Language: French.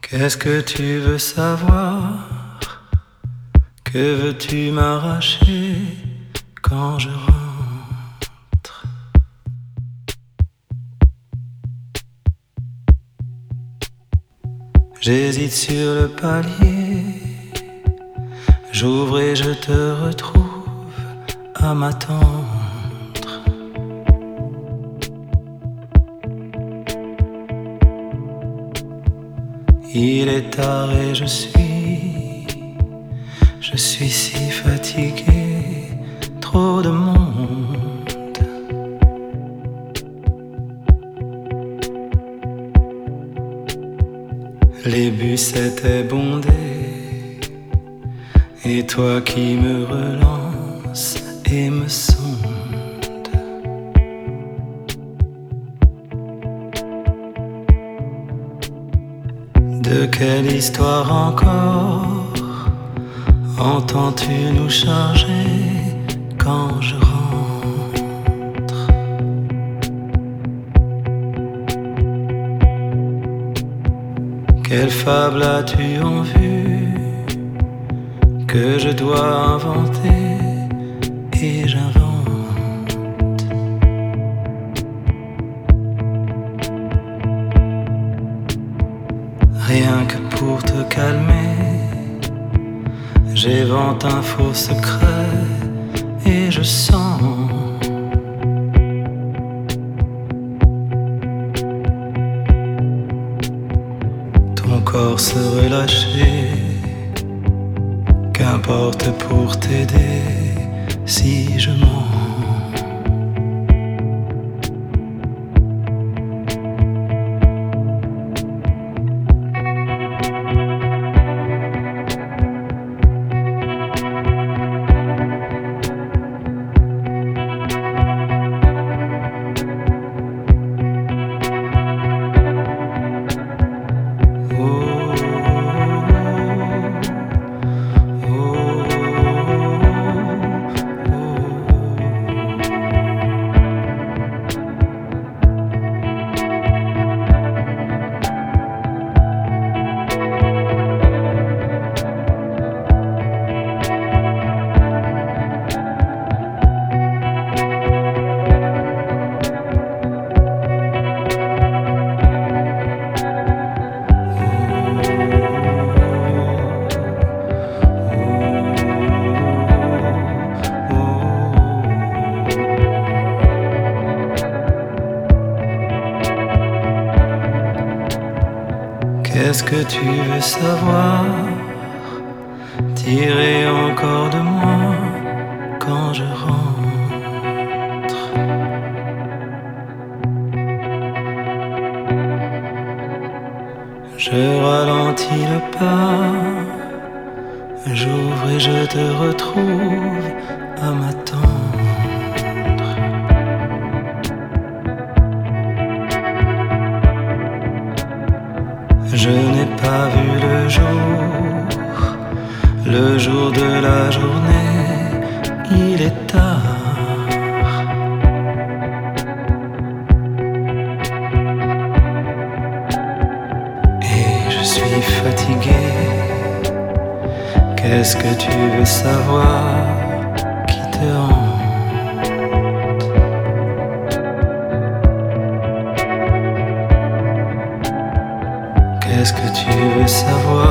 Qu'est-ce que tu veux savoir? Que veux-tu m'arracher quand je rentre? J'hésite sur le palier, j'ouvre et je te retrouve à m'attendre. Il est tard et je suis si fatigué, trop de monde. Les bus étaient bondés, et toi qui me relances et me sonde. De quelle histoire encore entends-tu nous charger quand je rentre? Quelle fable as-tu en vue que je dois inventer et j'invente? Rien que pour te calmer, j'évente un faux secret et je sens ton corps se relâcher. Qu'importe pour t'aider si je mens. Qu'est-ce que tu veux savoir? Tirer encore de moi quand je rentre. Je ralentis le pas, j'ouvre et je te retrouve à m'attendre. Je n'ai pas vu le jour de la journée, il est tard. Et je suis fatigué, qu'est-ce que tu veux savoir qui te hante? Qu'est-ce que tu veux savoir?